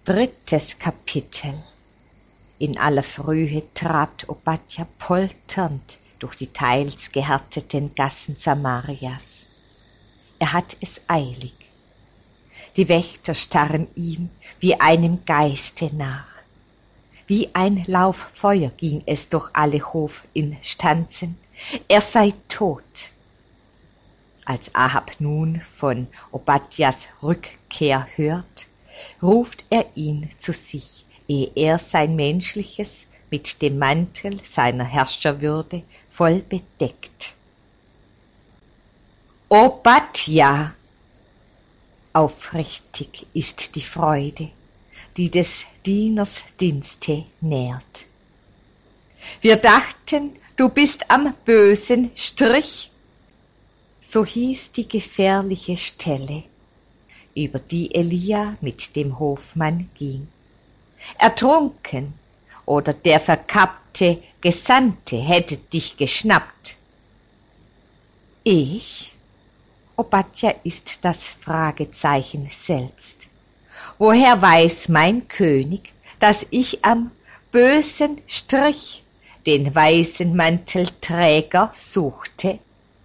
Drittes Kapitel. In aller Frühe trabt Obadja polternd durch die teils gehärteten Gassen Samarias. Er hat es eilig. Die Wächter starren ihm wie einem Geiste nach. Wie ein Lauffeuer ging es durch alle Hofinstanzen, er sei tot. Als Ahab nun von Obadjas Rückkehr hört, ruft er ihn zu sich, ehe er sein Menschliches mit dem Mantel seiner Herrscherwürde voll bedeckt. Obadja! Aufrichtig ist die Freude, die des Dieners Dienste nährt. Wir dachten, du bist am bösen Strich, so hieß die gefährliche Stelle, über die Elia mit dem Hofmann ging. Ertrunken oder der verkappte Gesandte hätte dich geschnappt. Ich? Obadja ist das Fragezeichen selbst. Woher weiß mein König, dass ich am bösen Strich den weißen Mantelträger suchte?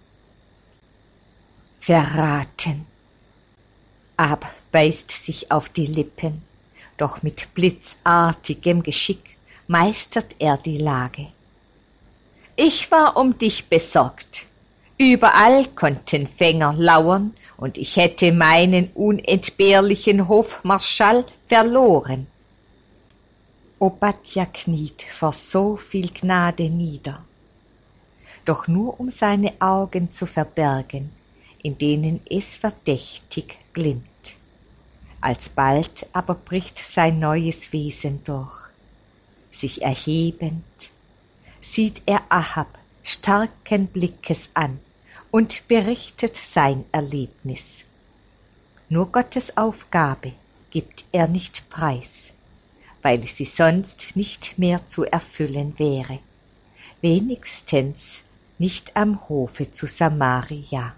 Verraten. Ahab beißt sich auf die Lippen, doch mit blitzartigem Geschick meistert er die Lage. Ich war um dich besorgt. Überall konnten Fänger lauern, und ich hätte meinen unentbehrlichen Hofmarschall verloren. Obadja kniet vor so viel Gnade nieder, doch nur um seine Augen zu verbergen, in denen es verdächtig glimmt. Alsbald aber bricht sein neues Wesen durch. Sich erhebend, sieht er Ahab starken Blickes an und berichtet sein Erlebnis. Nur Gottes Aufgabe gibt er nicht preis, weil sie sonst nicht mehr zu erfüllen wäre, wenigstens nicht am Hofe zu Samaria.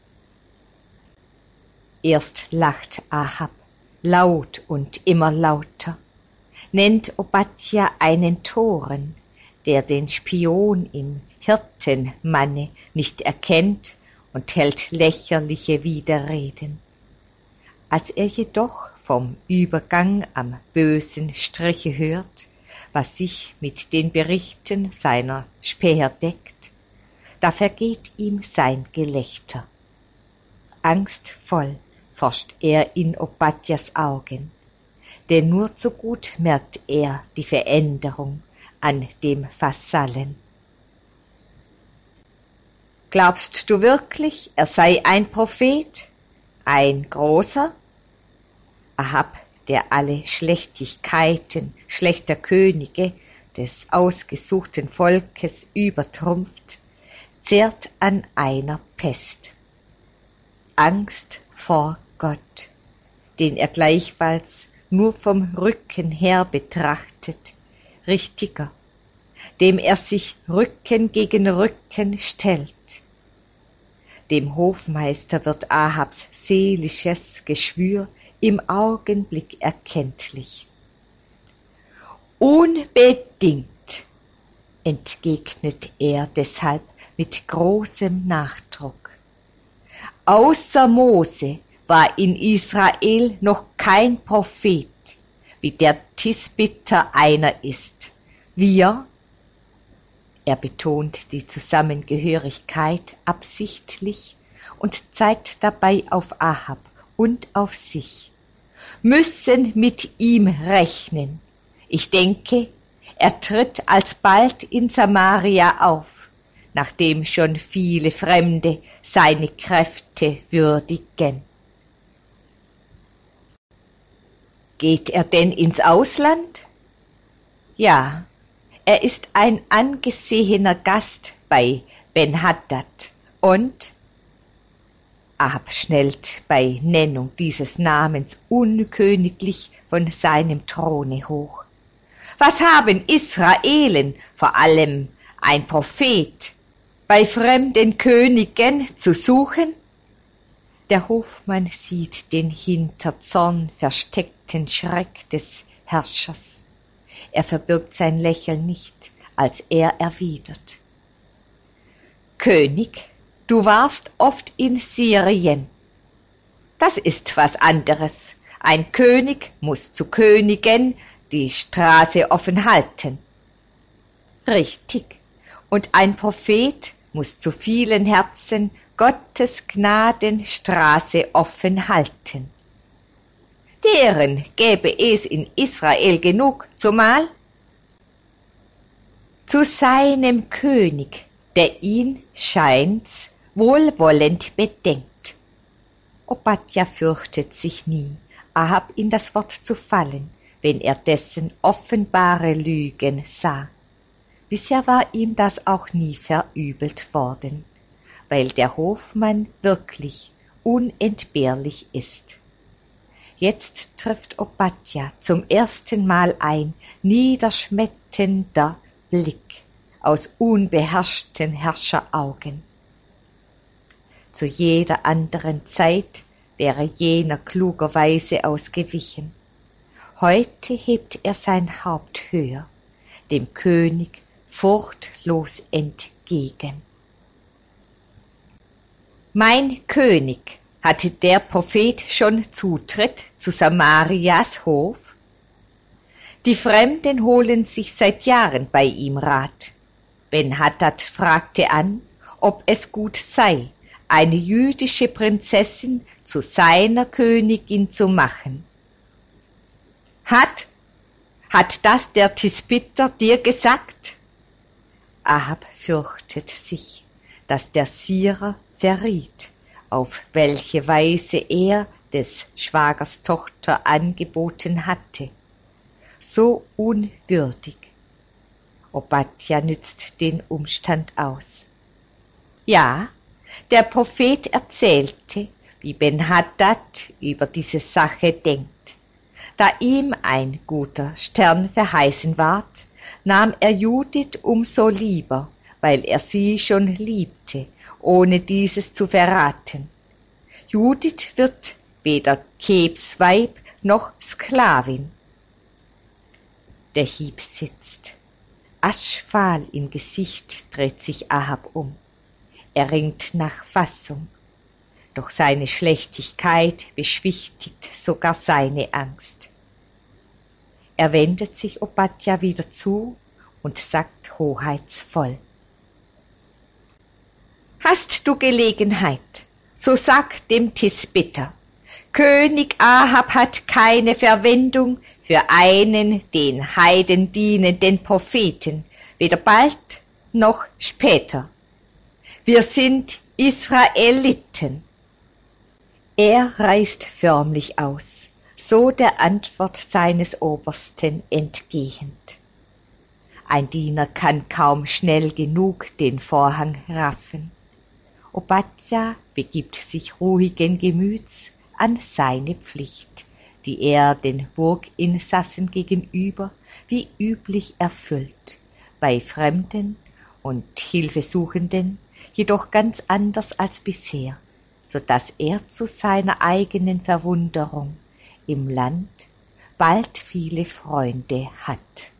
Erst lacht Ahab laut und immer lauter, nennt Obadja einen Toren, der den Spion im Hirtenmanne nicht erkennt, und hält lächerliche Widerreden. Als er jedoch vom Übergang am bösen Striche hört, was sich mit den Berichten seiner Späher deckt, da vergeht ihm sein Gelächter. Angstvoll forscht er in Obadjas Augen, denn nur zu gut merkt er die Veränderung an dem Vasallen. Glaubst du wirklich, er sei ein Prophet, ein großer? Ahab, der alle Schlechtigkeiten schlechter Könige des ausgesuchten Volkes übertrumpft, zehrt an einer Pest. Angst vor Gott, den er gleichfalls nur vom Rücken her betrachtet, richtiger, dem er sich Rücken gegen Rücken stellt. Dem Hofmeister wird Ahabs seelisches Geschwür im Augenblick erkenntlich. Unbedingt, entgegnet er deshalb mit großem Nachdruck. Außer Mose war in Israel noch kein Prophet, wie der Tisbiter einer ist. Wir, er betont die Zusammengehörigkeit absichtlich und zeigt dabei auf Ahab und auf sich, müssen mit ihm rechnen. Ich denke, er tritt alsbald in Samaria auf, nachdem schon viele Fremde seine Kräfte würdigen. Geht er denn ins Ausland? Ja, er ist ein angesehener Gast bei Ben-Hadad und Ahab schnellt bei Nennung dieses Namens unköniglich von seinem Throne hoch. Was haben Israelen, vor allem ein Prophet, bei fremden Königen zu suchen? Der Hofmann sieht den hinter Zorn versteckten Schreck des Herrschers. Er verbirgt sein Lächeln nicht, als er erwidert: »König, du warst oft in Syrien. Das ist was anderes. Ein König muß zu Königen die Straße offen halten.« »Richtig, und ein Prophet muß zu vielen Herzen Gottes Gnadenstraße offen halten. Deren gäbe es in Israel genug, zumal zu seinem König, der ihn, scheint's, wohlwollend bedenkt.« Obadja fürchtet sich nie, Ahab in das Wort zu fallen, wenn er dessen offenbare Lügen sah. Bisher war ihm das auch nie verübelt worden, weil der Hofmann wirklich unentbehrlich ist. Jetzt trifft Obadja zum ersten Mal ein niederschmetternder Blick aus unbeherrschten Herrscheraugen. Zu jeder anderen Zeit wäre jener klugerweise ausgewichen. Heute hebt er sein Haupt höher, dem König furchtlos entgegen. »Mein König, hatte der Prophet schon Zutritt zu Samarias Hof? Die Fremden holen sich seit Jahren bei ihm Rat. Ben-Hadad fragte an, ob es gut sei, eine jüdische Prinzessin zu seiner Königin zu machen. Hat das der Tisbiter dir gesagt?« Ahab fürchtet sich, dass der Syrer verriet, auf welche Weise er des Schwagers Tochter angeboten hatte. So unwürdig. Obadja nützt den Umstand aus. Ja, der Prophet erzählte, wie Ben-Hadad über diese Sache denkt. Da ihm ein guter Stern verheißen ward, nahm er Judith umso lieber, weil er sie schon liebte, ohne dieses zu verraten. Judith wird weder Kebs-Weib noch Sklavin. Der Hieb sitzt. Aschfahl im Gesicht dreht sich Ahab um. Er ringt nach Fassung. Doch seine Schlechtigkeit beschwichtigt sogar seine Angst. Er wendet sich Obadja wieder zu und sagt hoheitsvoll: »Hast du Gelegenheit, so sag dem Tisbiter, König Ahab hat keine Verwendung für einen den Heiden dienenden Propheten, weder bald noch später. Wir sind Israeliten.« Er reißt förmlich aus, so der Antwort seines Obersten entgehend. Ein Diener kann kaum schnell genug den Vorhang raffen. Obadja begibt sich ruhigen Gemüts an seine Pflicht, die er den Burginsassen gegenüber wie üblich erfüllt, bei Fremden und Hilfesuchenden jedoch ganz anders als bisher, so daß er zu seiner eigenen Verwunderung im Land bald viele Freunde hat.